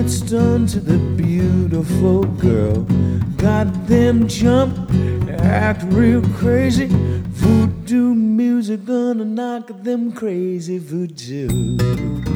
it's done to the beautiful girl. Got them jump, act real crazy. Voodoo music gonna knock them crazy. Voodoo.